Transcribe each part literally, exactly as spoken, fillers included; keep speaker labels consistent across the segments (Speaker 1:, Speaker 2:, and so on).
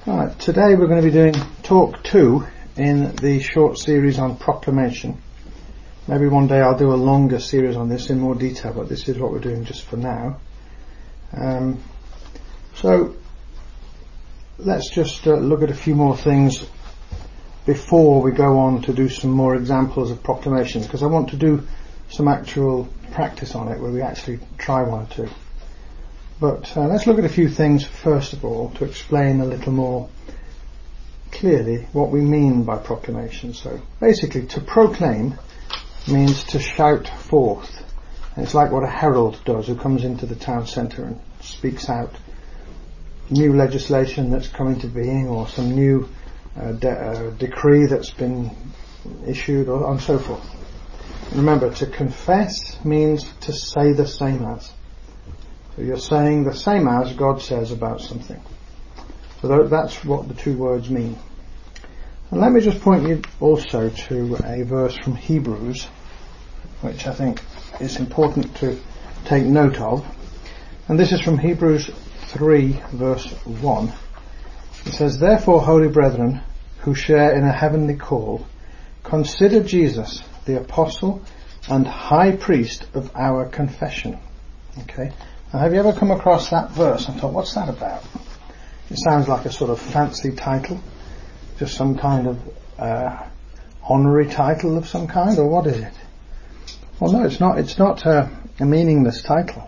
Speaker 1: Right, today we're going to be doing talk two in the short series on proclamation. Maybe one day I'll do a longer series on this in more detail, but this is what we're doing just for now. Um, so let's just uh, look at a few more things before we go on to do some more examples of proclamations, because I want to do some actual practice on it where we actually try one or two. But uh, let's look at a few things first of all to explain a little more clearly what we mean by proclamation. So basically, to proclaim means to shout forth. And it's like what a herald does who comes into the town centre and speaks out new legislation that's come into being, or some new uh, de- uh, decree that's been issued, or and so forth. Remember, to confess means to say the same as. So you're saying the same as God says about something. So that's what the two words mean. And let me just point you also to a verse from Hebrews, which I think is important to take note of. And this is from Hebrews three verse one. It says, "Therefore, holy brethren, who share in a heavenly call, consider Jesus, the apostle and high priest of our confession." Okay. Now, have you ever come across that verse and thought, what's that about? It sounds like a sort of fancy title, just some kind of uh, honorary title of some kind, or what is it? Well, no, it's not. It's not a, a meaningless title.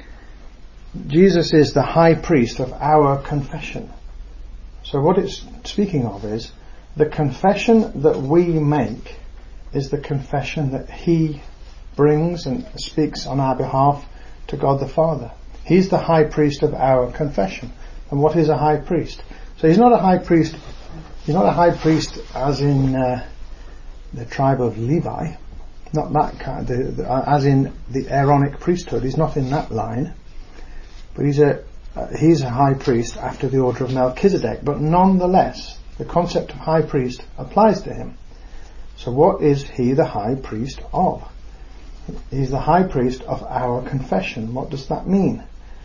Speaker 1: Jesus is the high priest of our confession. So what it's speaking of is the confession that we make is the confession that he brings and speaks on our behalf to God the Father. He's the high priest of our confession. And what is a high priest? So he's not a high priest, he's not a high priest as in uh, the tribe of Levi, not that kind, the, the, as in the Aaronic priesthood. He's not in that line, but he's a uh, he's a high priest after the order of Melchizedek. But nonetheless, the concept of high priest applies to him. So what is he the high priest of? He's the high priest of our confession. What does that mean?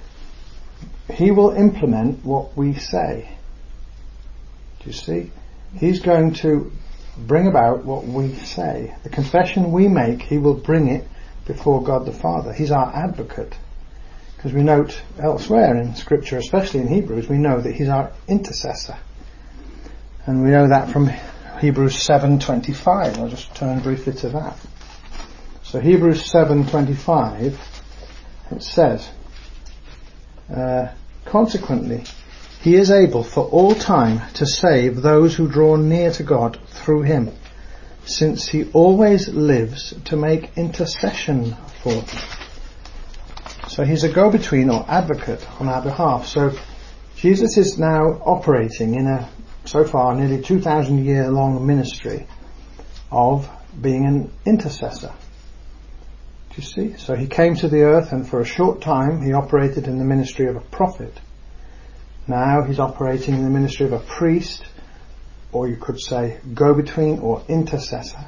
Speaker 1: He will implement what we say. Do you see? He's going to bring about what we say. The confession we make, he will bring it before God the Father. He's our advocate. Because we note elsewhere in Scripture, especially in Hebrews, we know that he's our intercessor. And we know that from Hebrews seven twenty-five. I'll just turn briefly to that. So Hebrews seven twenty-five, it says, uh, "Consequently, he is able for all time to save those who draw near to God through him, since he always lives to make intercession for them." So he's a go-between or advocate on our behalf. So Jesus is now operating in a, so far, nearly two thousand year long ministry of being an intercessor. You see, so he came to the earth, and for a short time he operated in the ministry of a prophet. Now he's operating in the ministry of a priest, or you could say go-between or intercessor.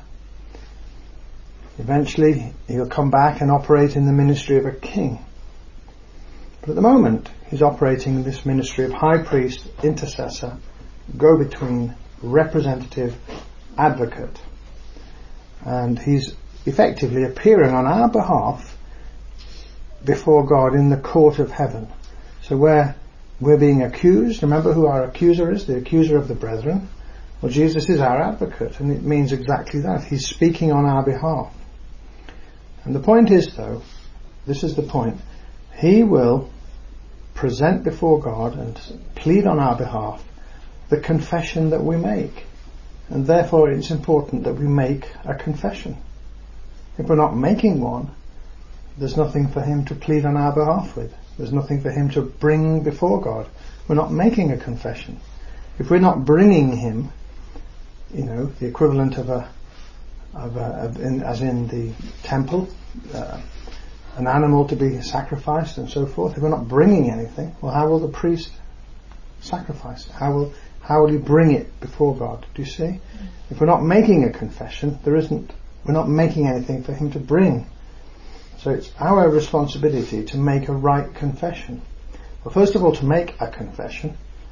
Speaker 1: Eventually he'll come back and operate in the ministry of a king. But at the moment he's operating in this ministry of high priest, intercessor, go-between, representative, advocate. And he's effectively appearing on our behalf before God in the court of heaven. So where we're being accused, remember who our accuser is, the accuser of the brethren. Well, Jesus is our advocate, and it means exactly that. He's speaking on our behalf. And the point is, though, this is the point, he will present before God and plead on our behalf the confession that we make. And therefore it's important that we make a confession. If we're not making one, there's nothing for him to plead on our behalf with. There's nothing for him to bring before God. We're not making a confession. If we're not bringing him, you know, the equivalent of a, of a of in, as in the temple, uh, an animal to be sacrificed and so forth, if we're not bringing anything, well, how will the priest sacrifice it? How will, how will he bring it before God? Do you see? If we're not making a confession, there isn't We're not making anything for him to bring. So it's our responsibility to make a right confession. Well, first of all, to make a confession,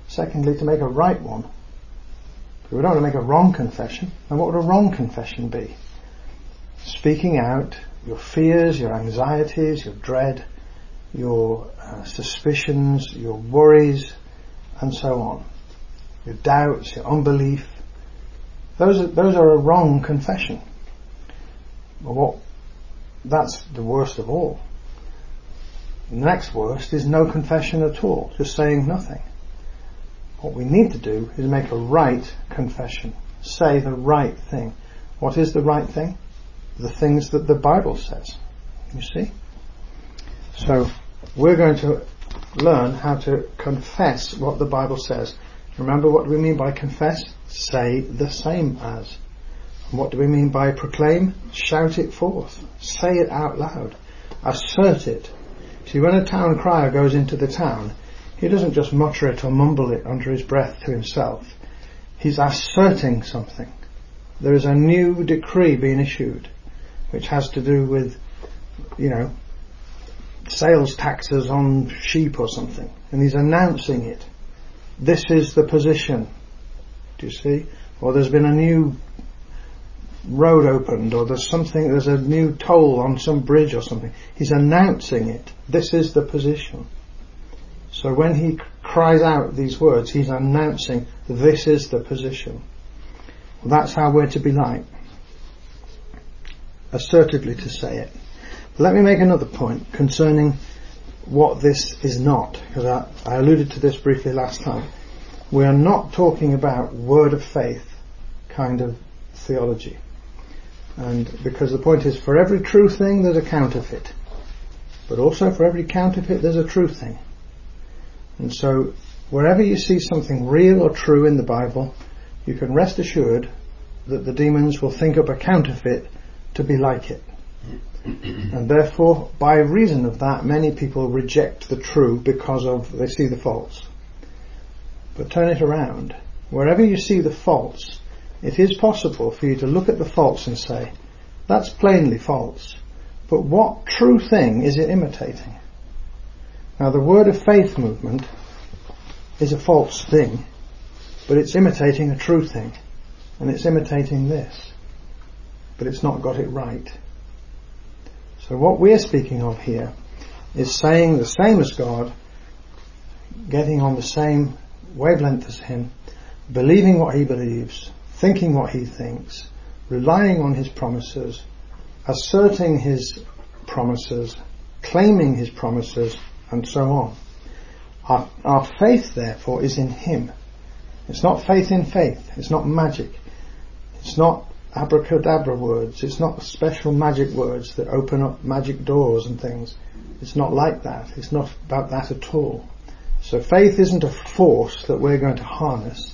Speaker 1: Secondly, to make a right one. We don't want to make a wrong confession. And what would a wrong confession be? Speaking out your fears, your anxieties, your dread, your uh, suspicions, your worries, and so on. Your doubts, your unbelief. Those are, those are a wrong confession. Well, what, that's the worst of all. The next worst is no confession at all, just saying nothing. What we need to do is make a right confession. Say the right thing. What is the right thing? The things that the Bible says. You see? So, we're going to learn how to confess what the Bible says. Remember, what do we mean by confess? Say the same as. And what do we mean by proclaim? Shout it forth. Say it out loud. Assert it. See, when a town crier goes into the town, he doesn't just mutter it or mumble it under his breath to himself. He's asserting something. There is a new decree being issued, which has to do with, you know, sales taxes on sheep or something. And he's announcing it. This is the position. Do you see? Or there's been a new road opened, or there's something, there's a new toll on some bridge or something. He's announcing it. This is the position. So when he cries out these words, he's announcing, this is the position. Well, that's how we're to be like. Assertively to say it. But let me make another point concerning what this is not, because I, I alluded to this briefly last time. We are not talking about word of faith kind of theology. And because the point is, for every true thing there's a counterfeit. But also for every counterfeit there's a true thing. And so, wherever you see something real or true in the Bible, you can rest assured that the demons will think up a counterfeit to be like it. And therefore, by reason of that, many people reject the true because of, they see the false. But turn it around. Wherever you see the false, it is possible for you to look at the false and say, that's plainly false. But what true thing is it imitating? Now, the word of faith movement is a false thing, but it's imitating a true thing. And it's imitating this. But it's not got it right. So what we're speaking of here is saying the same as God, getting on the same wavelength as Him, believing what He believes, thinking what He thinks, relying on His promises, asserting His promises, claiming His promises, and so on. Our, our faith, therefore, is in Him. It's not faith in faith. It's not magic. It's not abracadabra words. It's not special magic words that open up magic doors and things. It's not like that. It's not about that at all. So faith isn't a force that we're going to harness.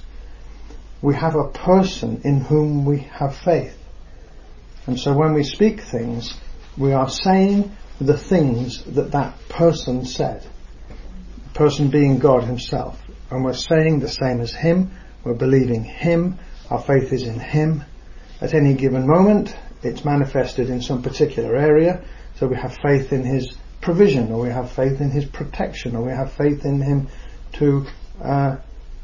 Speaker 1: We have a person in whom we have faith. And so when we speak things, we are saying the things that that person said. The person being God Himself. And we're saying the same as Him. We're believing Him. Our faith is in Him. At any given moment, it's manifested in some particular area. So we have faith in His provision, or we have faith in His protection, or we have faith in Him to uh,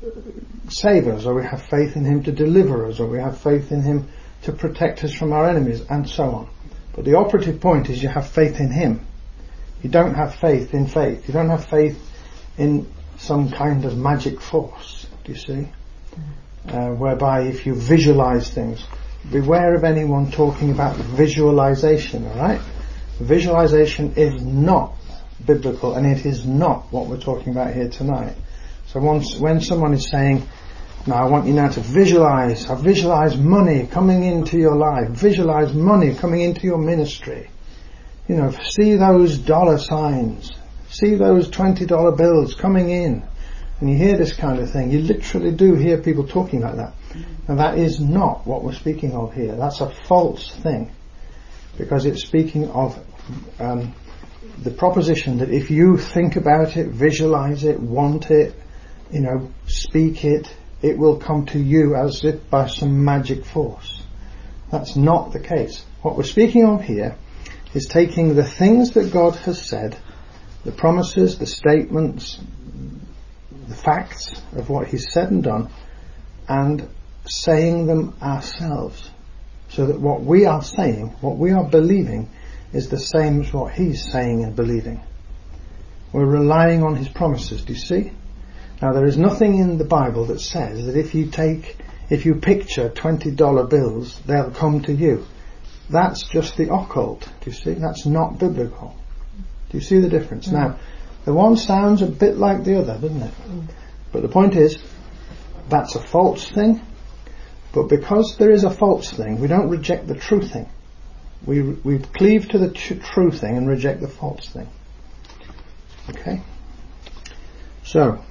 Speaker 1: save us, or we have faith in Him to deliver us, or we have faith in Him to protect us from our enemies, and so on. But the operative point is you have faith in Him. You don't have faith in faith. You don't have faith in some kind of magic force, do you see? Uh, whereby if you visualize things, beware of anyone talking about visualization, alright? Visualization is not biblical, and it is not what we're talking about here tonight. So once, when someone is saying, now I want you now to visualize, I visualize money coming into your life, visualize money coming into your ministry. You know, see those dollar signs, see those twenty dollar bills coming in. And you hear this kind of thing, you literally do hear people talking like that. And that is not what we're speaking of here. That's a false thing. Because it's speaking of um, the proposition that if you think about it, visualize it, want it, you know, speak it, it will come to you as if by some magic force. That's not the case. What we're speaking of here is taking the things that God has said, the promises, the statements, the facts of what he's said and done and saying them ourselves, so that what we are saying, what we are believing, is the same as what he's saying and believing. We're relying on his promises, do you see? Now, there is nothing in the Bible that says that if you take, if you picture twenty dollar bills, they'll come to you. That's just the occult, do you see? That's not biblical. Do you see the difference? Mm. Now, the one sounds a bit like the other, doesn't it? Mm. But the point is, that's a false thing. But because there is a false thing, we don't reject the true thing. We we cleave to the tr- true thing and reject the false thing. Okay? So,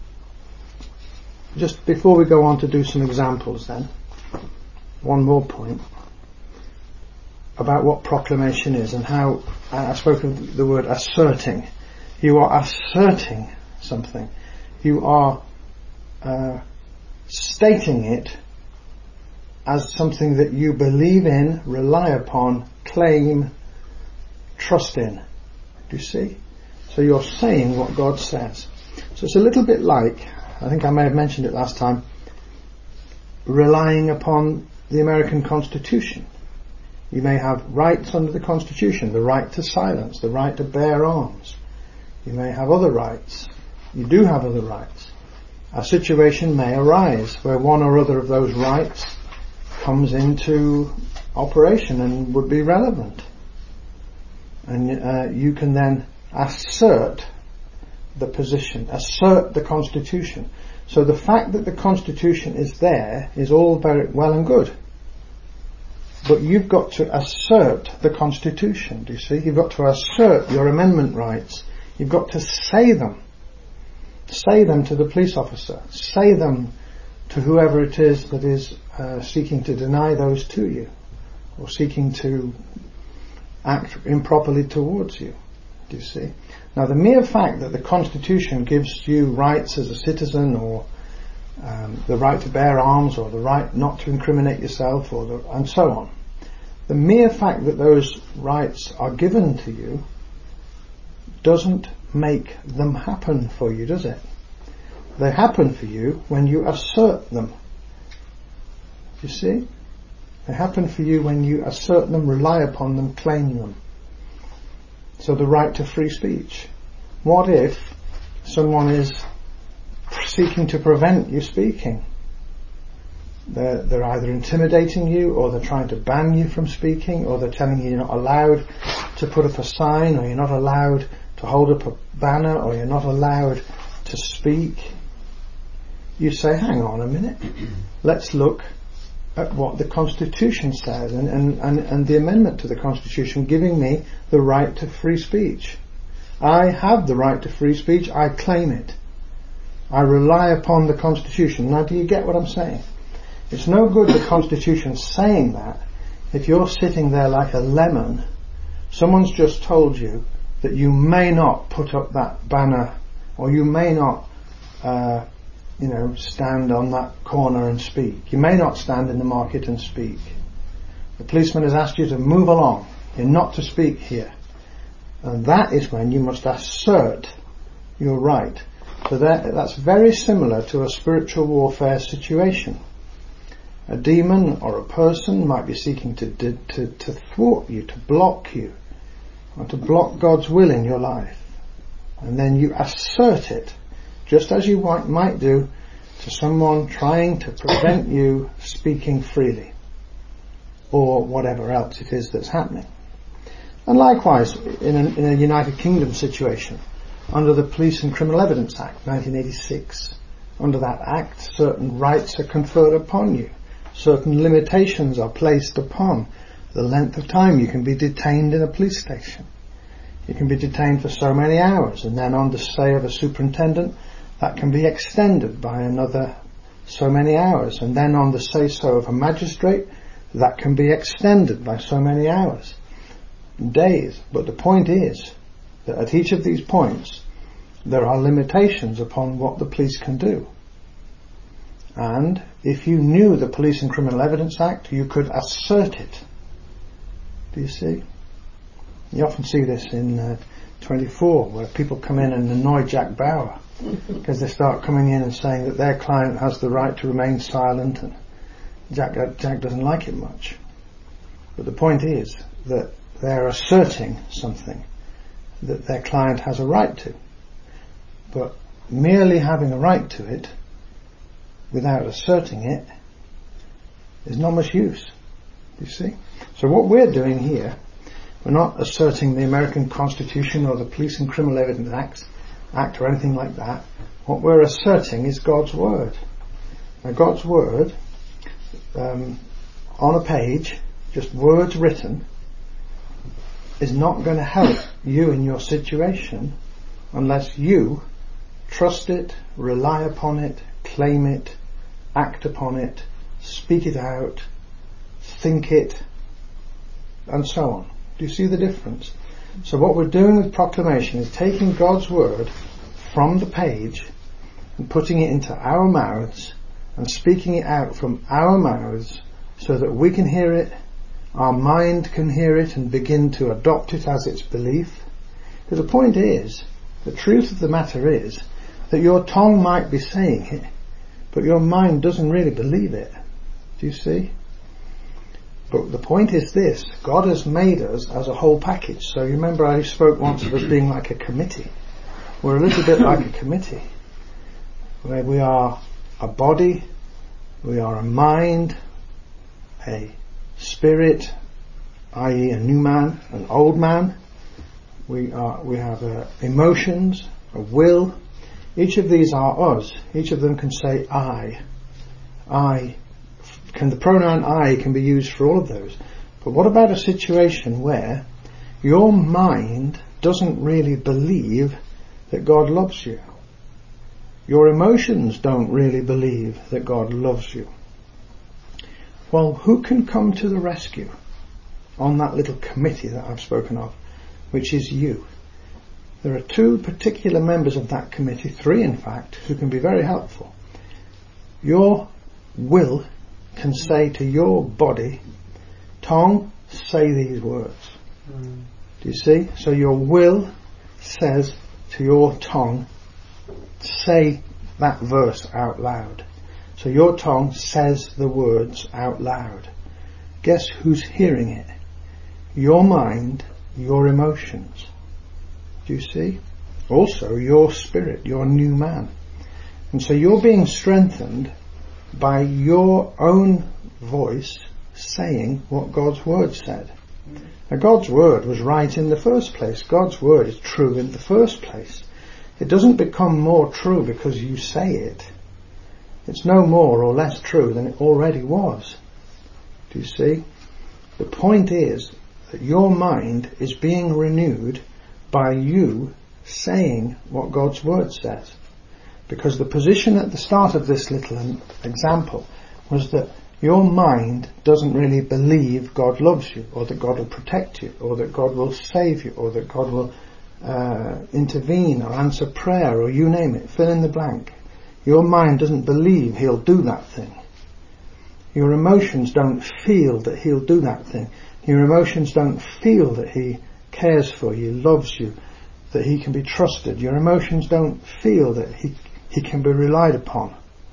Speaker 1: just before we go on to do some examples then, one more point about what proclamation is and how, I spoke of the word asserting. You are asserting something. You are uh, stating it as something that you believe in, rely upon, claim, trust in. Do you see? So you're saying what God says. So it's a little bit like, I think I may have mentioned it last time, relying upon the American Constitution. You may have rights under the Constitution, the right to silence, the right to bear arms. You may have other rights. You do have other rights. A situation may arise where one or other of those rights comes into operation and would be relevant. And uh, you can then assert the position, assert the Constitution. So the fact that the Constitution is there is all very well and good. But you've got to assert the Constitution, do you see? You've got to assert your amendment rights. You've got to say them. Say them to the police officer. Say them to whoever it is that is uh, seeking to deny those to you, or seeking to act improperly towards you. Do you see? Now, the mere fact that the Constitution gives you rights as a citizen, or um, the right to bear arms, or the right not to incriminate yourself, or the, and so on, the mere fact that those rights are given to you doesn't make them happen for you, does it? They happen for you when you assert them. You see? They happen for you when you assert them, rely upon them, claim them. So the right to free speech. What if someone is seeking to prevent you speaking? They're, they're either intimidating you, or they're trying to ban you from speaking, or they're telling you you're not allowed to put up a sign, or you're not allowed to hold up a banner, or you're not allowed to speak. You say, hang on a minute, let's look at what the Constitution says, and, and, and, and the amendment to the Constitution giving me the right to free speech. I have the right to free speech, I claim it. I rely upon the Constitution. Now, do you get what I'm saying? It's no good the Constitution saying that if you're sitting there like a lemon. Someone's just told you that you may not put up that banner, or you may not uh, you know, stand on that corner and speak. You may not stand in the market and speak. The policeman has asked you to move along. You're not to speak here. And that is when you must assert your right. So that, that's very similar to a spiritual warfare situation. A demon or a person might be seeking to, to, to thwart you, to block you, or to block God's will in your life. And then you assert it, just as you might do to someone trying to prevent you speaking freely, or whatever else it is that's happening. And likewise, in a, in a United Kingdom situation, under the Police and Criminal Evidence Act, nineteen eighty-six, under that act, certain rights are conferred upon you. Certain limitations are placed upon the length of time you can be detained in a police station. You can be detained for so many hours, and then on the say of a superintendent, that can be extended by another so many hours, and then on the say-so of a magistrate, that can be extended by so many hours, days. But the point is that at each of these points, there are limitations upon what the police can do. And if you knew the Police and Criminal Evidence Act, you could assert it. Do you see? You often see this in uh, twenty-four, where people come in and annoy Jack Bauer because they start coming in and saying that their client has the right to remain silent, and Jack, Jack doesn't like it much. But the point is that they're asserting something that their client has a right to. But merely having a right to it without asserting it is not much use. You see? So what we're doing here, we're not asserting the American Constitution or the Police and Criminal Evidence Act, Act or anything like that. What we're asserting is God's Word. Now God's Word, um, on a page, just words written, is not going to help you in your situation unless you trust it, rely upon it, claim it, act upon it, speak it out, think it, and so on. Do you see the difference? So what we're doing with proclamation is taking God's Word from the page and putting it into our mouths and speaking it out from our mouths so that we can hear it, our mind can hear it and begin to adopt it as its belief. Because the point is, the truth of the matter is that your tongue might be saying it, but your mind doesn't really believe it. Do you see? But the point is this: God has made us as a whole package. So you remember I spoke once of us being like a committee. We're a little bit like a committee, where we are a body, we are a mind, a spirit, that is a new man, an old man. We are, we have uh, emotions, a will. Each of these are us. Each of them can say I. I. Can the pronoun I can be used for all of those. But what about a situation where your mind doesn't really believe that God loves you? Your emotions don't really believe that God loves you. Well, who can come to the rescue on that little committee that I've spoken of, which is you? There are two particular members of that committee, three in fact, who can be very helpful. Your will can say to your body, tongue, say these words. Mm. Do you see? So your will says to your tongue, say that verse out loud. So your tongue says the words out loud. Guess who's hearing it? Your mind, your emotions. Do you see? Also your spirit, your new man. And so you're being strengthened by your own voice saying what God's Word said. Now God's Word was right in the first place. God's Word is true in the first place. It doesn't become more true because you say it. It's no more or less true than it already was. Do you see? The point is that your mind is being renewed by you saying what God's Word says. Because the position at the start of this little example was that your mind doesn't really believe God loves you, or that God will protect you, or that God will save you, or that God will uh, intervene or answer prayer, or you name it, fill in the blank. Your mind doesn't believe He'll do that thing. Your emotions don't feel that He'll do that thing. Your emotions don't feel that He cares for you, loves you, that He can be trusted. Your emotions don't feel that He He can be relied upon.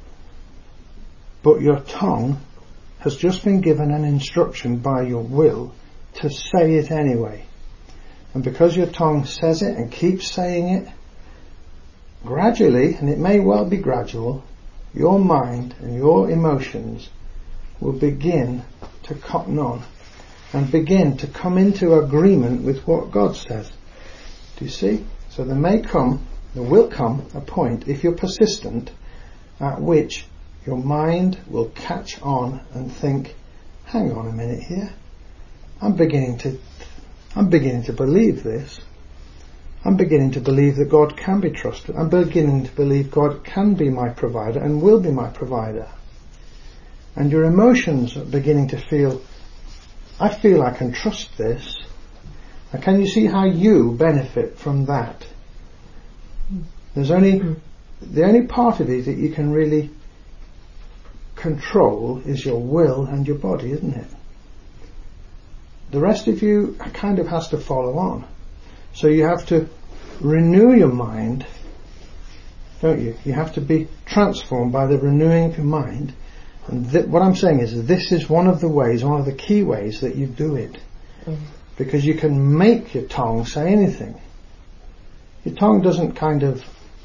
Speaker 1: But your tongue has just been given an instruction by your will to say it anyway. And because your tongue says it and keeps saying it, gradually, and it may well be gradual, your mind and your emotions will begin to cotton on and begin to come into agreement with what God says. Do you see? So there may come There will come a point, if you're persistent, at which your mind will catch on and think, hang on a minute here, I'm beginning to I'm beginning to believe this. I'm beginning to believe that God can be trusted. I'm beginning to believe God can be my provider and will be my provider. And your emotions are beginning to feel, I feel I can trust this. Now can you see how you benefit from that? There's only, the only part of it that you can really control is your will and your body, isn't it? The rest of you kind of has to follow on. So you have to renew your mind, don't you? You have to be transformed by the renewing of your mind. And th- what I'm saying is this is one of the ways, one of the key ways that you do it. Mm. Because you can make your tongue say anything. Your tongue doesn't kind of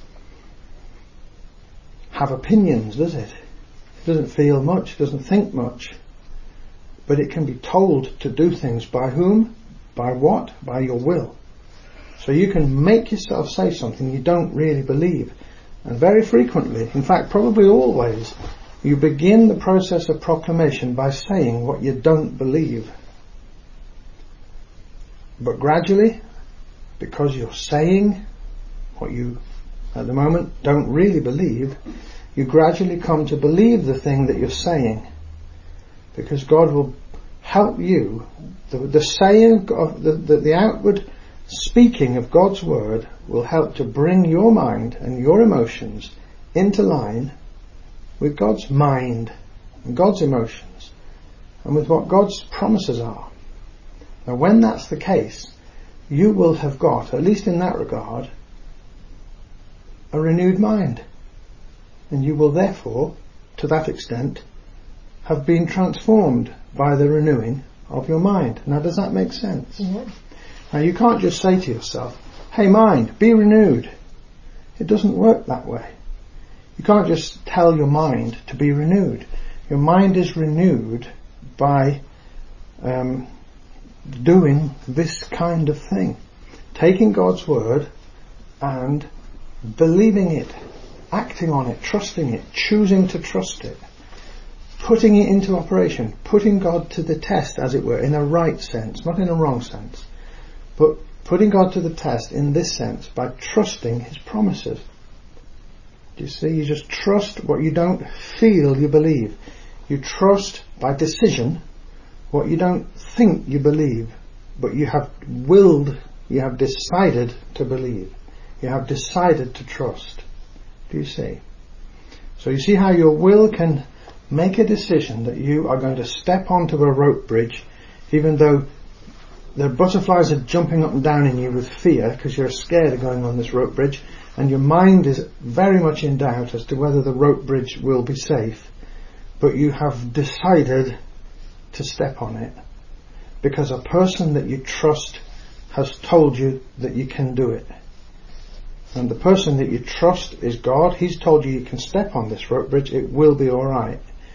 Speaker 1: have opinions, does it? It doesn't feel much, doesn't think much. But it can be told to do things by whom? By what? By your will. So you can make yourself say something you don't really believe. And very frequently, in fact probably always, you begin the process of proclamation by saying what you don't believe. But gradually, because you're saying what you at the moment don't really believe, you gradually come to believe the thing that you're saying. Because God will help you, the, the saying of the, the, the outward speaking of God's word will help to bring your mind and your emotions into line with God's mind and God's emotions and with what God's promises are. Now when that's the case, you will have got, at least in that regard, a renewed mind. And you will therefore, to that extent, have been transformed by the renewing of your mind. Now does that make sense? Mm-hmm. Now you can't just say to yourself, hey mind, be renewed. It doesn't work that way. You can't just tell your mind to be renewed. Your mind is renewed by um, doing this kind of thing. Taking God's word and believing it, acting on it, trusting it, choosing to trust it, putting it into operation, putting God to the test, as it were, in a right sense, not in a wrong sense, but putting God to the test in this sense by trusting his promises. Do you see? You just trust what you don't feel you believe. You trust by decision what you don't think you believe, but you have willed, you have decided to believe. You have decided to trust. Do you see? So you see how your will can make a decision that you are going to step onto a rope bridge, even though the butterflies are jumping up and down in you with fear because you're scared of going on this rope bridge, and your mind is very much in doubt as to whether the rope bridge will be safe, but you have decided to step on it because a person that you trust has told you that you can do it. And the person that you trust is God. He's told you you can step on this rope bridge. It will be all right.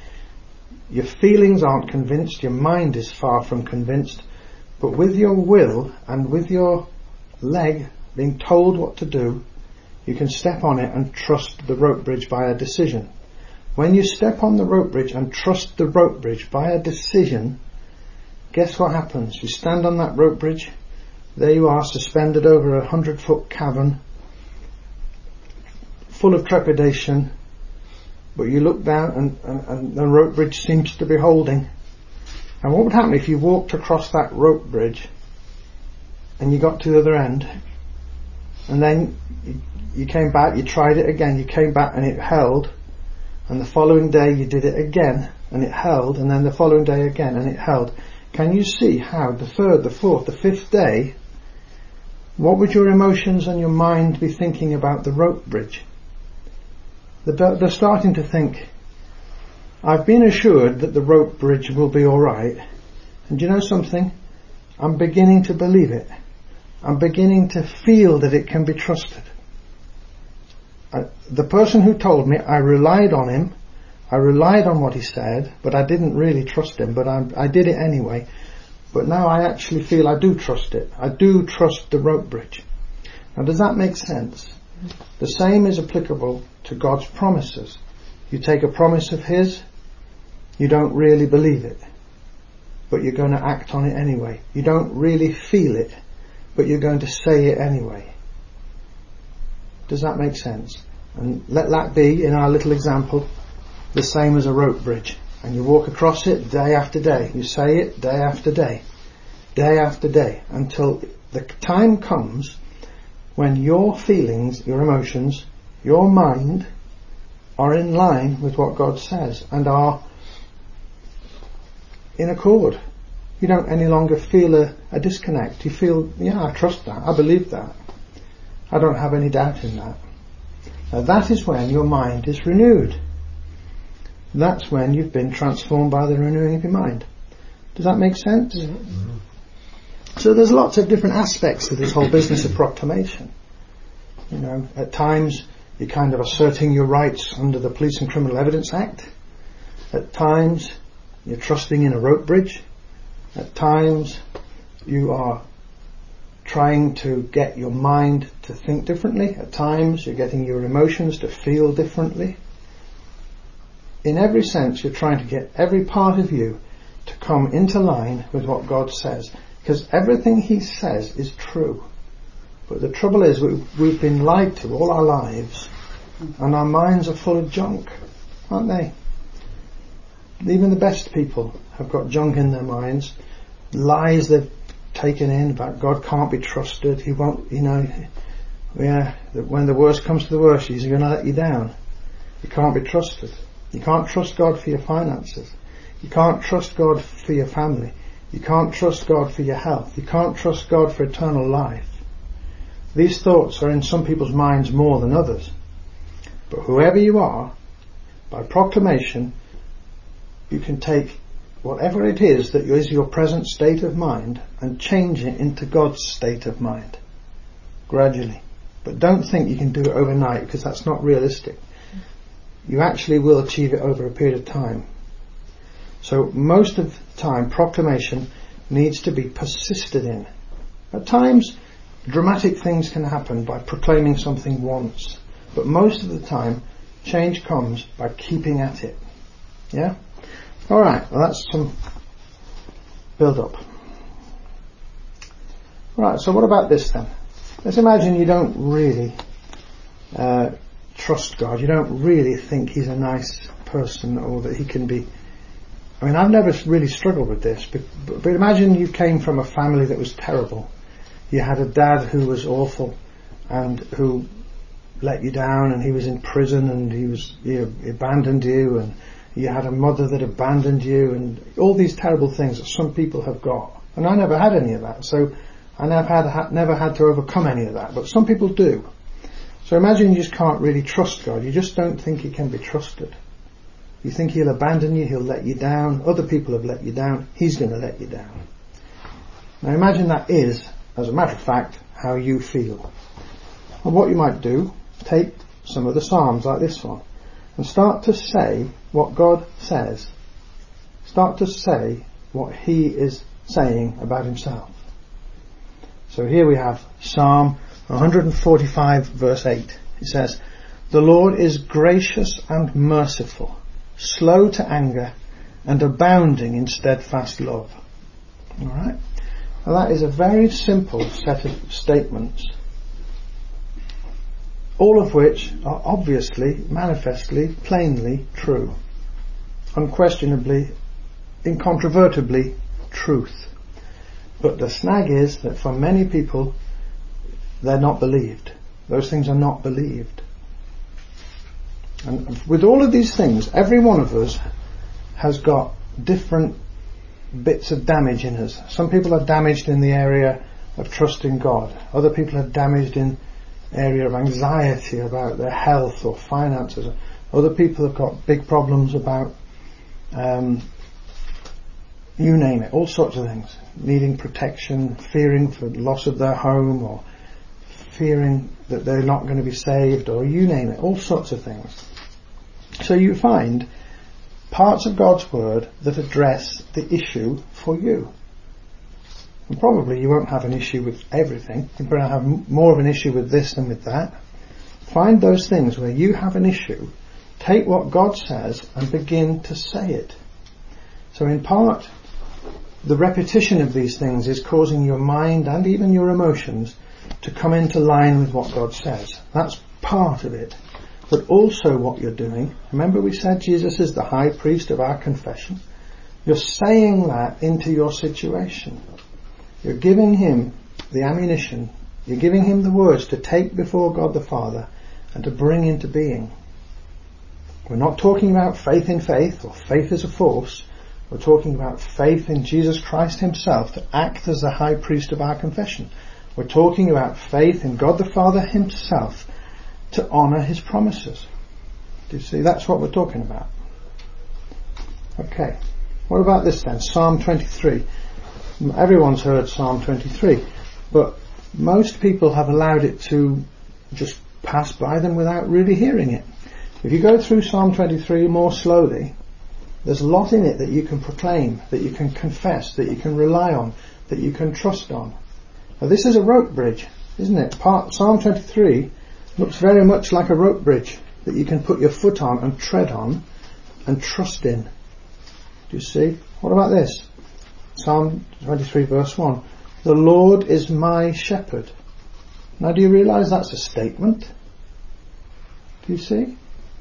Speaker 1: Your feelings aren't convinced. Your mind is far from convinced. But with your will and with your leg being told what to do, you can step on it and trust the rope bridge by a decision. When you step on the rope bridge and trust the rope bridge by a decision, guess what happens? You stand on that rope bridge. There you are, suspended over a hundred foot cavern, full of trepidation, but you look down and, and, and the rope bridge seems to be holding. And what would happen if you walked across that rope bridge and you got to the other end, and then you, you came back, you tried it again, you came back and it held, and the following day you did it again and it held, and then the following day again and it held. Can you see how the third, the fourth, the fifth day, what would your emotions and your mind be thinking about the rope bridge? They're starting to think, I've been assured that the rope bridge will be all right, and you know something? I'm beginning to believe it. I'm beginning to feel that it can be trusted. I, the person who told me, I relied on him, I relied on what he said, but I didn't really trust him, but I, I did it anyway. But now I actually feel I do trust it. I do trust the rope bridge. Now does that make sense? The same is applicable to God's promises. You take a promise of his, you don't really believe it, but you're going to act on it anyway. You don't really feel it, but you're going to say it anyway. Does that make sense? And let that be, in our little example, the same as a rope bridge. And you walk across it day after day. You say it day after day, day after day, until the time comes when your feelings, your emotions, your mind are in line with what God says and are in accord You don't any longer feel a, a disconnect. You feel, yeah, I trust that. I believe that. I don't have any doubt in that. Now that is when your mind is renewed. That's when you've been transformed by the renewing of your mind. Does that make sense? Mm-hmm. So there's lots of different aspects to this whole business of proclamation. You know, at times you're kind of asserting your rights under the Police and Criminal Evidence Act. At times you're trusting in a rope bridge. At times you are trying to get your mind to think differently. At times you're getting your emotions to feel differently. In every sense, you're trying to get every part of you to come into line with what God says, because everything He says is true. But the trouble is we, we've been lied to all our lives, and our minds are full of junk, aren't they? Even the best people have got junk in their minds, lies they've taken in about God can't be trusted. He won't, you know, yeah, that when the worst comes to the worst, He's going to let you down. You can't be trusted. You can't trust God for your finances. You can't trust God for your family. You can't trust God for your health. You can't trust God for eternal life. These thoughts are in some people's minds more than others. But whoever you are, by proclamation, you can take whatever it is that is your present state of mind and change it into God's state of mind. Gradually. But don't think you can do it overnight, because that's not realistic. You actually will achieve it over a period of time. So most of the time, proclamation needs to be persisted in. At times, dramatic things can happen by proclaiming something once. But most of the time, change comes by keeping at it. Yeah? Alright, well that's some build up. Right, so what about this then? Let's imagine you don't really uh, trust God. You don't really think He's a nice person, or that He can be... I mean, I've never really struggled with this, but, but imagine you came from a family that was terrible. You had a dad who was awful and who let you down, and he was in prison, and he was he abandoned you, and you had a mother that abandoned you, and all these terrible things that some people have got. And I never had any of that, so I never had, had never had to overcome any of that, but some people do. So imagine you just can't really trust God. You just don't think He can be trusted. You think He'll abandon you, He'll let you down. Other people have let you down. He's going to let you down. Now imagine that is, as a matter of fact, how you feel. And what you might do, take some of the Psalms like this one and start to say what God says. Start to say what He is saying about Himself. So here we have Psalm one forty-five verse eight. It says, "The Lord is gracious and merciful, slow to anger, and abounding in steadfast love." Alright? Now that is a very simple set of statements, all of which are obviously, manifestly, plainly true. Unquestionably, incontrovertibly truth. But the snag is that for many people, they're not believed. Those things are not believed. And with all of these things, every one of us has got different bits of damage in us. Some people are damaged in the area of trusting God. Other people are damaged in the area of anxiety about their health or finances. Other people have got big problems about, um, you name it, all sorts of things. Needing protection, fearing for loss of their home, or fearing that they're not going to be saved, or you name it, all sorts of things. So you find parts of God's Word that address the issue for you. And probably you won't have an issue with everything. You're going to have more of an issue with this than with that. Find those things where you have an issue, take what God says and begin to say it. So in part, the repetition of these things is causing your mind and even your emotions to come into line with what God says. That's part of it. But also what you're doing, remember we said Jesus is the high priest of our confession. You're saying that into your situation. You're giving Him the ammunition. You're giving Him the words to take before God the Father and to bring into being. We're not talking about faith in faith or faith as a force. We're talking about faith in Jesus Christ himself to act as the high priest of our confession. We're talking about faith in God the Father himself to honour his promises. Do you see? That's what we're talking about. Okay. What about this then? Psalm twenty-three. Everyone's heard Psalm twenty-three, but most people have allowed it to just pass by them without really hearing it. If you go through Psalm twenty-three more slowly, there's a lot in it that you can proclaim, that you can confess, that you can rely on, that you can trust on. Now this is a rope bridge, isn't it? Part, Psalm twenty-three looks very much like a rope bridge that you can put your foot on and tread on and trust in. Do you see? What about this? Psalm twenty-three verse one. The Lord is my shepherd. Now do you realise that's a statement? Do you see?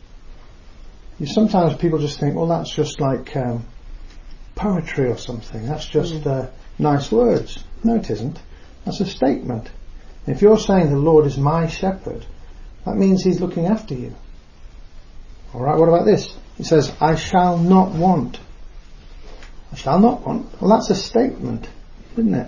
Speaker 1: You, sometimes people just think, well, that's just like um, poetry or something. That's just mm. uh, nice words. No, it isn't. That's a statement. If you're saying the Lord is my shepherd, that means he's looking after you. Alright, what about this? It says, I shall not want. I shall not want. Well, that's a statement, isn't it?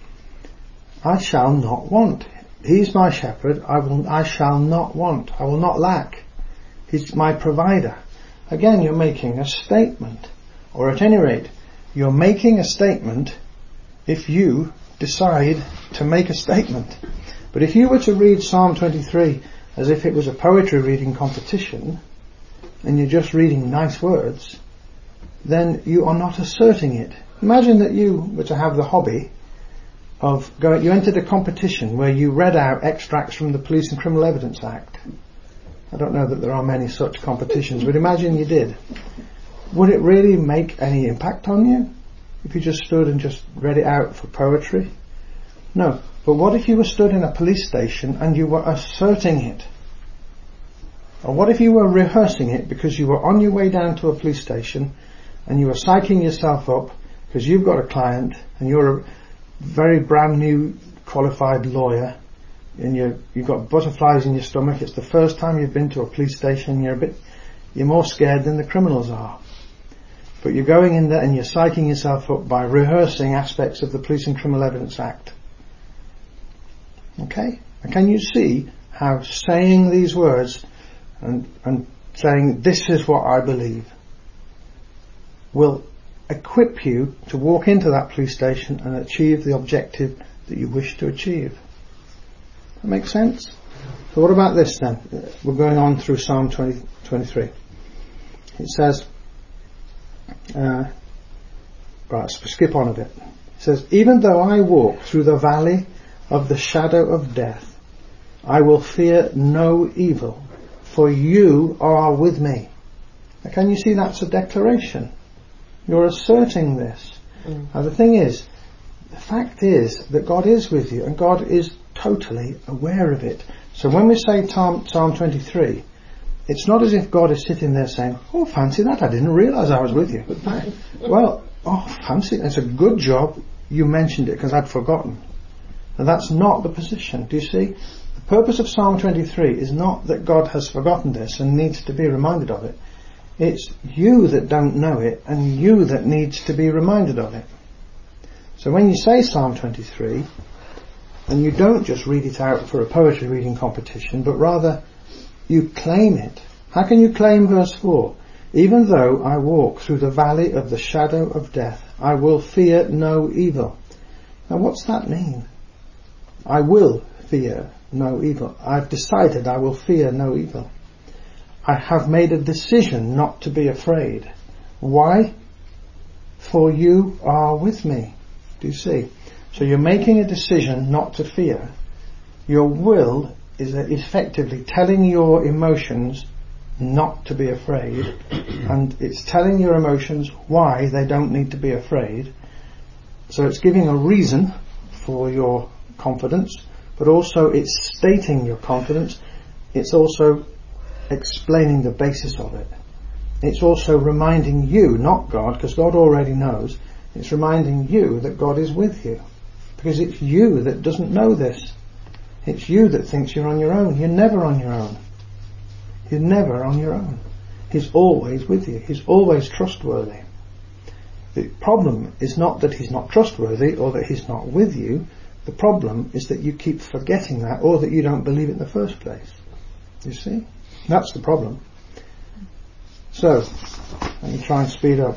Speaker 1: I shall not want. He's my shepherd. I will. I shall not want. I will not lack. He's my provider. Again, you're making a statement. Or at any rate, you're making a statement if you decide to make a statement. But if you were to read Psalm twenty-three as if it was a poetry reading competition, and you're just reading nice words, then you are not asserting it. Imagine that you were to have the hobby of going, you entered a competition where you read out extracts from the Police and Criminal Evidence Act. I don't know that there are many such competitions, but imagine you did. Would it really make any impact on you if you just stood and just read it out for poetry? No. But what if you were stood in a police station and you were asserting it? Or what if you were rehearsing it because you were on your way down to a police station and you were psyching yourself up because you've got a client and you're a very brand new qualified lawyer and you're, you've got butterflies in your stomach. It's the first time you've been to a police station. You're a bit, you're more scared than the criminals are. But you're going in there and you're psyching yourself up by rehearsing aspects of the Police and Criminal Evidence Act. Okay? And can you see how saying these words and, and saying this is what I believe will equip you to walk into that police station and achieve the objective that you wish to achieve? That makes sense? So what about this then? We're going on through Psalm twenty, twenty-three. It says, uh, right, skip on a bit. It says, even though I walk through the valley of the shadow of death, I will fear no evil, for you are with me. Now, can you see that's a declaration? You're asserting this. Mm. Now the thing is, the fact is that God is with you and God is totally aware of it. So when we say Psalm, Psalm twenty-three, it's not as if God is sitting there saying, oh, fancy that, I didn't realise I was with you. Well, oh, fancy, it's a good job you mentioned it because I'd forgotten. And that's not the position. Do you see? The purpose of Psalm twenty-three is not that God has forgotten this and needs to be reminded of it. It's you that don't know it and you that needs to be reminded of it. So when you say Psalm twenty-three, and you don't just read it out for a poetry reading competition, but rather you claim it. How can you claim verse four? Even though I walk through the valley of the shadow of death, I will fear no evil. Now what's that mean? I will fear no evil. I've decided I will fear no evil. I have made a decision not to be afraid. Why? For you are with me. Do you see? So you're making a decision not to fear. Your will is effectively telling your emotions not to be afraid, and it's telling your emotions why they don't need to be afraid. So it's giving a reason for your confidence, but also it's stating your confidence. It's also explaining the basis of it. It's also reminding you, not God, because God already knows. It's reminding you that God is with you, because it's you that doesn't know this. It's you that thinks you're on your own. You're never on your own. You're never on your own. He's always with you. He's always trustworthy. The problem is not that he's not trustworthy or that he's not with you. The problem is that you keep forgetting that, or that you don't believe it in the first place. You see? That's the problem. So, let me try and speed up.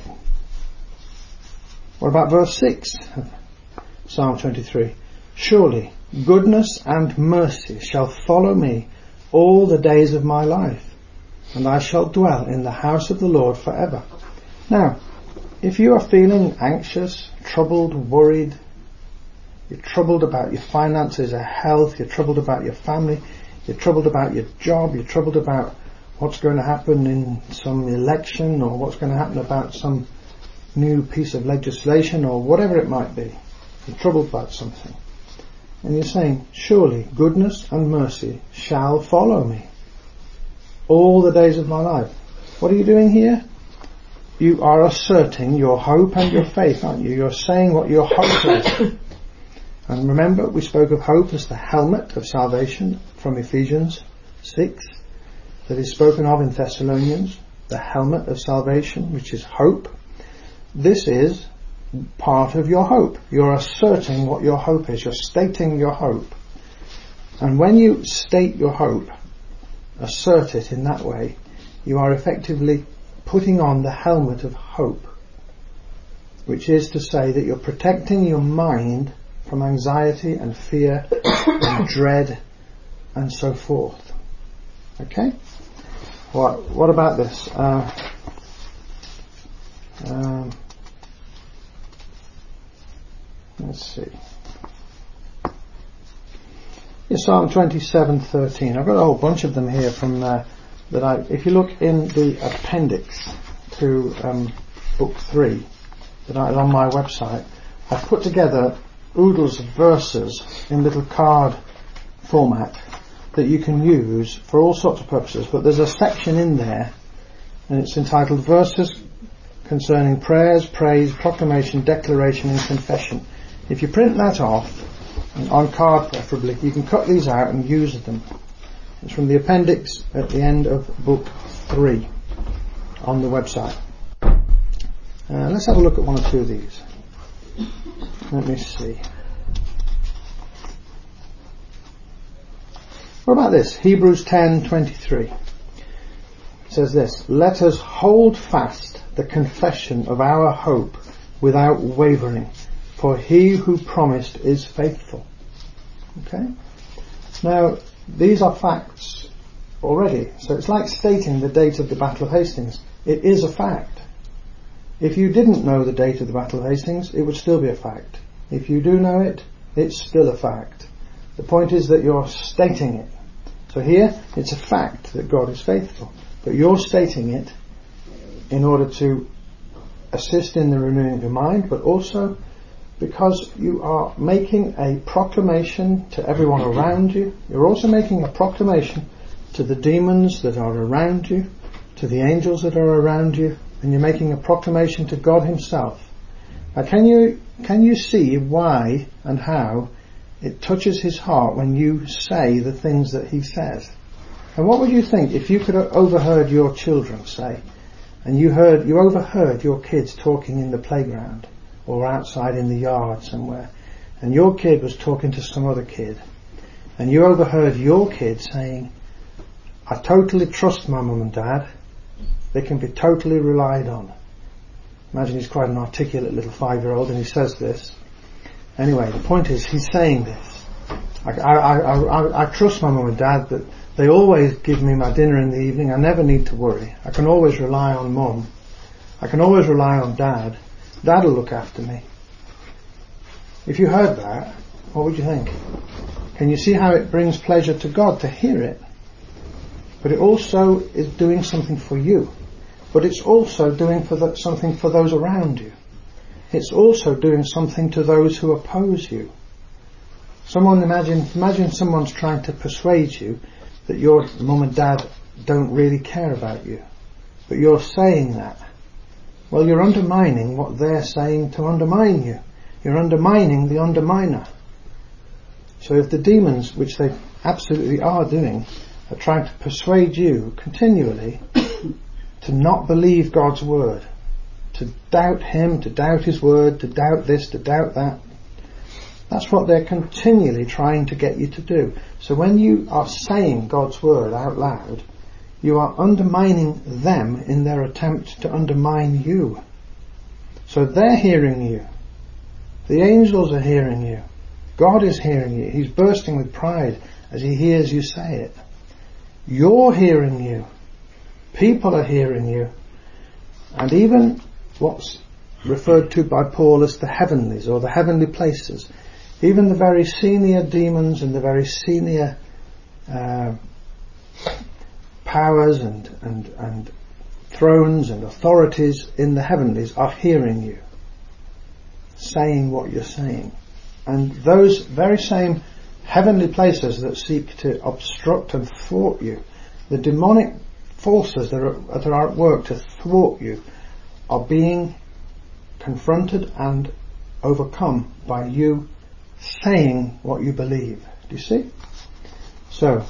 Speaker 1: What about verse six? Psalm twenty-three. Surely goodness and mercy shall follow me all the days of my life, and I shall dwell in the house of the Lord forever. Now, if you are feeling anxious, troubled, worried, you're troubled about your finances or health, you're troubled about your family, you're troubled about your job, you're troubled about what's going to happen in some election, or what's going to happen about some new piece of legislation, or whatever it might be, you're troubled about something, and you're saying, surely goodness and mercy shall follow me all the days of my life. What are you doing here? You are asserting your hope and your faith, aren't you? You're saying what your hope is. And remember, we spoke of hope as the helmet of salvation from Ephesians six, that is spoken of in Thessalonians, the helmet of salvation, which is hope. This is part of your hope. You're asserting what your hope is. You're stating your hope. And when you state your hope, assert it in that way, you are effectively putting on the helmet of hope, which is to say that you're protecting your mind from anxiety and fear and dread and so forth. Okay? What, what about this? Uh, um, let's see. Yeah, Psalm twenty-seven thirteen. I've got a whole bunch of them here from uh, that I. If you look in the appendix to um, book three that I, on my website, I've put together oodles of verses in little card format that you can use for all sorts of purposes. But there's a section in there, and it's entitled Verses Concerning Prayers, Praise, Proclamation, Declaration and Confession. If you print that off, on card preferably, you can cut these out and use them. It's from the appendix at the end of book three on the website. Uh, let's have a look at one or two of these. Let me see. What about this? Hebrews ten twenty-three. It says this: let us hold fast the confession of our hope without wavering, for he who promised is faithful. Okay? Now, these are facts already. So it's like stating the date of the Battle of Hastings. It is a fact. If you didn't know the date of the Battle of Hastings, it would still be a fact. If you do know it, it's still a fact. The point is that you're stating it. So here, it's a fact that God is faithful. But you're stating it in order to assist in the renewing of your mind, but also because you are making a proclamation to everyone around you. You're also making a proclamation to the demons that are around you, to the angels that are around you, and you're making a proclamation to God himself. Now, can you can you see why and how it touches his heart when you say the things that he says? And what would you think if you could have overheard your children say, and you heard you overheard your kids talking in the playground or outside in the yard somewhere, and your kid was talking to some other kid, and you overheard your kid saying, I totally trust my mum and dad. They can be totally relied on. Imagine he's quite an articulate little five-year-old and he says this. Anyway, the point is, he's saying this. I, I, I, I, I trust my mum and dad that they always give me my dinner in the evening. I never need to worry. I can always rely on mum. I can always rely on dad. Dad'll look after me. If you heard that, what would you think? Can you see how it brings pleasure to God to hear it? But it also is doing something for you. But it's also doing for the, something for those around you. It's also doing something to those who oppose you. Someone imagine, imagine someone's trying to persuade you that your mum and dad don't really care about you. But you're saying that. Well, you're undermining what they're saying to undermine you. You're undermining the underminer. So if the demons, which they absolutely are doing, are trying to persuade you continually to not believe God's word, to doubt him, to doubt his word, to doubt this, to doubt that. That's what they're continually trying to get you to do. So when you are saying God's word out loud, you are undermining them in their attempt to undermine you. So they're hearing you. The angels are hearing you. God is hearing you. He's bursting with pride as he hears you say it. You're hearing you. People are hearing you. And even what's referred to by Paul as the heavenlies or the heavenly places, even the very senior demons and the very senior uh, powers and, and, and thrones and authorities in the heavenlies are hearing you, saying what you're saying. And those very same heavenly places that seek to obstruct and thwart you, the demonic forces that are, that are at work to thwart you, are being confronted and overcome by you saying what you believe. Do you see? So,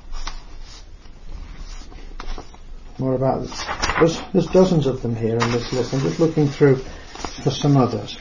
Speaker 1: what about this? There's, there's dozens of them here in this list. I'm just looking through for some others.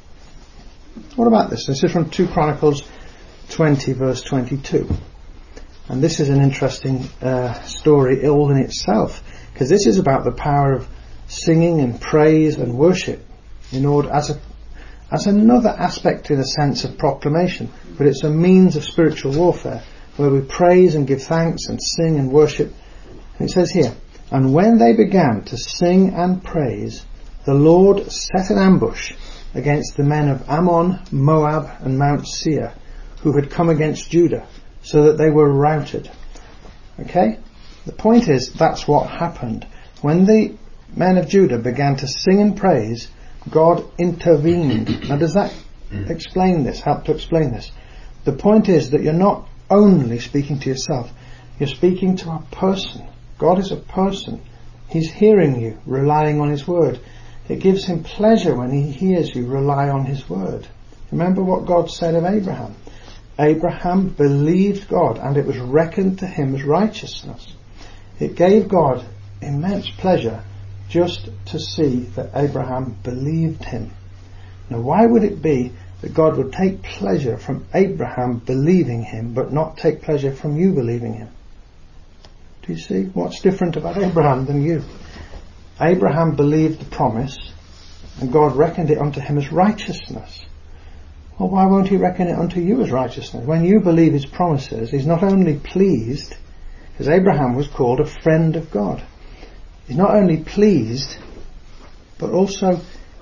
Speaker 1: What about this? This is from Second Chronicles twenty verse twenty-two. And this is an interesting uh, story all in itself, because this is about the power of singing and praise and worship in order as a as another aspect in a sense of proclamation, but it's a means of spiritual warfare where we praise and give thanks and sing and worship. And it says here, and when they began to sing and praise, the Lord set an ambush against the men of Ammon, Moab and Mount Seir, who had come against Judah, so that they were routed. Okay? The point is, that's what happened. When the men of Judah began to sing and praise, God intervened. Now does that explain this, help to explain this? The point is that you're not only speaking to yourself, you're speaking to a person. God is a person. He's hearing you, relying on his word. It gives him pleasure when he hears you rely on his word. Remember what God said of Abraham. Abraham believed God and it was reckoned to him as righteousness. It gave God immense pleasure just to see that Abraham believed him. Now why would it be that God would take pleasure from Abraham believing him but not take pleasure from you believing him? Do you see? What's different about Abraham than you? Abraham believed the promise and God reckoned it unto him as righteousness. Well, why won't he reckon it unto you as righteousness? When you believe his promises, he's not only pleased, because Abraham was called a friend of God. He's not only pleased, but also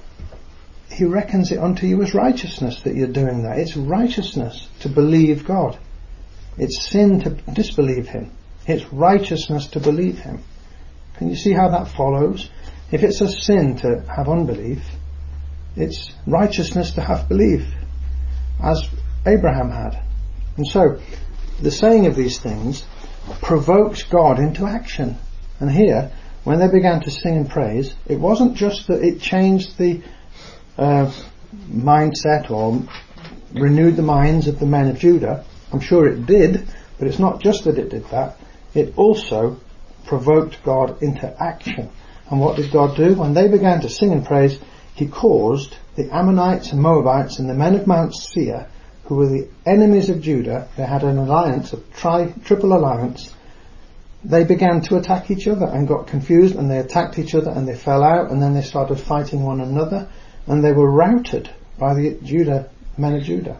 Speaker 1: he reckons it unto you as righteousness that you're doing that. It's righteousness to believe God. It's sin to disbelieve him. It's righteousness to believe him. Can you see how that follows? If it's a sin to have unbelief, it's righteousness to have belief, as Abraham had. And so, the saying of these things provokes God into action. And here, when they began to sing and praise, it wasn't just that it changed the uh, mindset or renewed the minds of the men of Judah. I'm sure it did, but it's not just that it did that. It also provoked God into action. And what did God do? When they began to sing and praise, he caused the Ammonites and Moabites and the men of Mount Seir, who were the enemies of Judah, they had an alliance, a tri- triple alliance, they began to attack each other and got confused, and they attacked each other and they fell out, and then they started fighting one another, and they were routed by the Judah, men of Judah.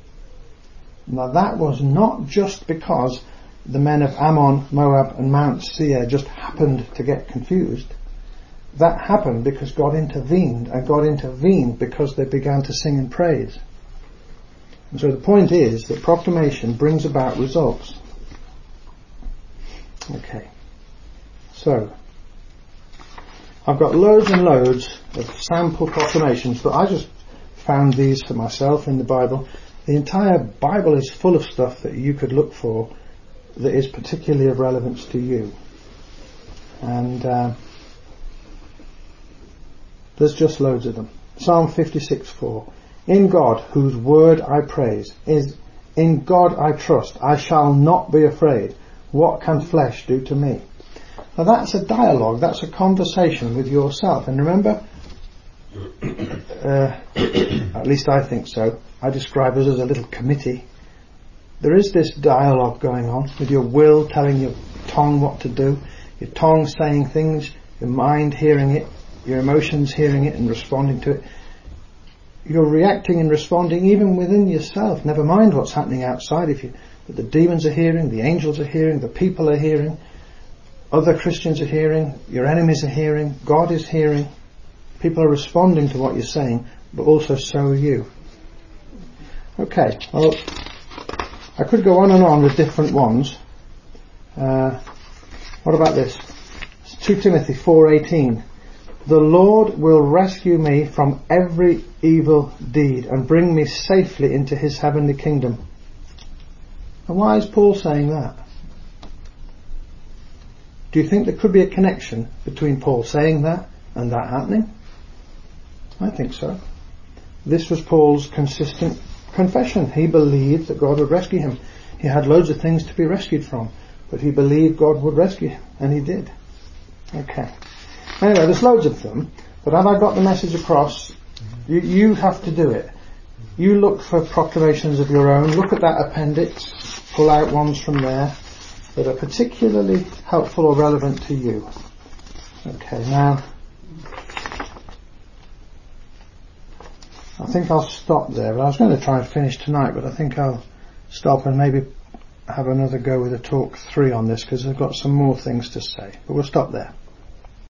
Speaker 1: Now that was not just because the men of Ammon, Moab and Mount Seir just happened to get confused. That happened because God intervened, and God intervened because they began to sing and praise. And so the point is that proclamation brings about results. Okay. So, I've got loads and loads of sample proclamations, but I just found these for myself in the Bible. The entire Bible is full of stuff that you could look for that is particularly of relevance to you. And uh, there's just loads of them. Psalm fifty-six four. In God, whose word I praise, is in God I trust, I shall not be afraid. What can flesh do to me? Now that's a dialogue, that's a conversation with yourself. And remember, uh, at least I think so. I describe us as a little committee. There is this dialogue going on with your will telling your tongue what to do, your tongue saying things, your mind hearing it, your emotions hearing it and responding to it. You're reacting and responding even within yourself. Never mind what's happening outside of you. But the demons are hearing, the angels are hearing, the people are hearing, other Christians are hearing, your enemies are hearing, God is hearing. People are responding to what you're saying, but also so are you. Okay, well, I could go on and on with different ones. Uh, what about this? Second Timothy four eighteen. The Lord will rescue me from every evil deed and bring me safely into his heavenly kingdom. And why is Paul saying that? Do you think there could be a connection between Paul saying that and that happening? I think so. This was Paul's consistent confession. He believed that God would rescue him. He had loads of things to be rescued from, but he believed God would rescue him, and he did. Okay. Anyway, there's loads of them, but have I got the message across? You, you have to do it. You look for proclamations of your own. Look at that appendix. Pull out ones from there that are particularly helpful or relevant to you. Okay, now I think I'll stop there. But I was going to try and finish tonight, but I think I'll stop and maybe have another go with a talk three on this, because I've got some more things to say. But we'll stop there.